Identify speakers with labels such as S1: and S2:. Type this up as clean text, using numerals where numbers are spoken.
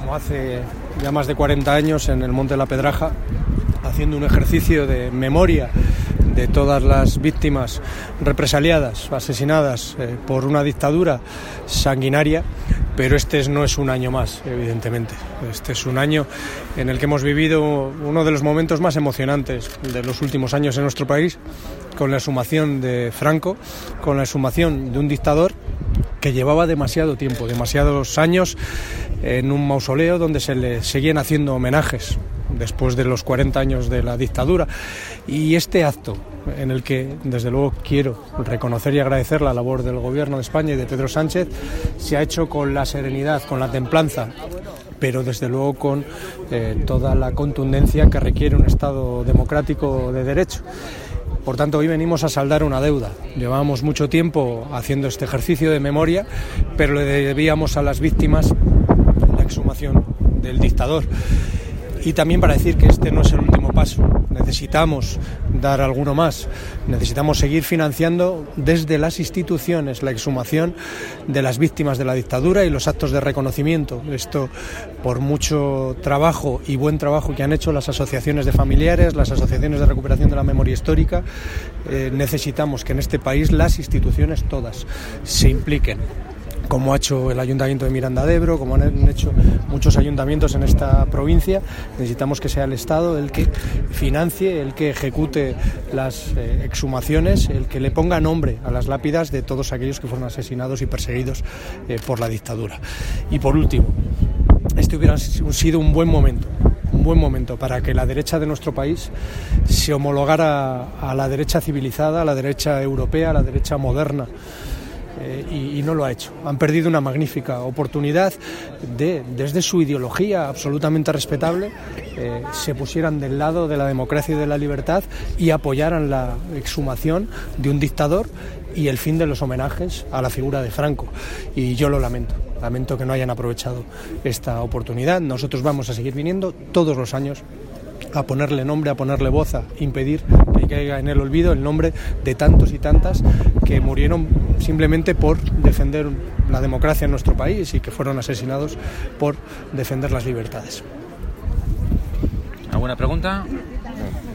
S1: como hace ya más de 40 años en el Monte de la Pedraja, haciendo un ejercicio de memoria de todas las víctimas represaliadas, asesinadas por una dictadura sanguinaria, pero este no es un año más, evidentemente. Este es un año en el que hemos vivido uno de los momentos más emocionantes de los últimos años en nuestro país, con la exhumación de Franco, con la exhumación de un dictador que llevaba demasiado tiempo, demasiados años en un mausoleo donde se le seguían haciendo homenajes después de los 40 años de la dictadura. Y este acto, en el que desde luego quiero reconocer y agradecer la labor del Gobierno de España y de Pedro Sánchez, se ha hecho con la serenidad, con la templanza, pero desde luego con toda la contundencia que requiere un Estado democrático de derecho. Por tanto, hoy venimos a saldar una deuda. Llevábamos mucho tiempo haciendo este ejercicio de memoria, pero le debíamos a las víctimas la exhumación del dictador. Y también para decir que este no es el último paso. Necesitamos dar alguno más. Necesitamos seguir financiando desde las instituciones la exhumación de las víctimas de la dictadura y los actos de reconocimiento. Esto por mucho trabajo y buen trabajo que han hecho las asociaciones de familiares, las asociaciones de recuperación de la memoria histórica. Necesitamos que en este país las instituciones todas se impliquen, como ha hecho el Ayuntamiento de Miranda de Ebro, como han hecho muchos ayuntamientos en esta provincia. Necesitamos que sea el Estado el que financie, el que ejecute las exhumaciones, el que le ponga nombre a las lápidas de todos aquellos que fueron asesinados y perseguidos por la dictadura. Y por último, este hubiera sido un buen momento para que la derecha de nuestro país se homologara a la derecha civilizada, a la derecha europea, a la derecha moderna. Y no lo ha hecho. Han perdido una magnífica oportunidad de, desde su ideología absolutamente respetable, se pusieran del lado de la democracia y de la libertad y apoyaran la exhumación de un dictador y el fin de los homenajes a la figura de Franco. Y yo lo lamento. Lamento que no hayan aprovechado esta oportunidad. Nosotros vamos a seguir viniendo todos los años a ponerle nombre, a ponerle voz, a impedir que caiga en el olvido el nombre de tantos y tantas que murieron simplemente por defender la democracia en nuestro país y que fueron asesinados por defender las libertades.
S2: ¿Alguna pregunta?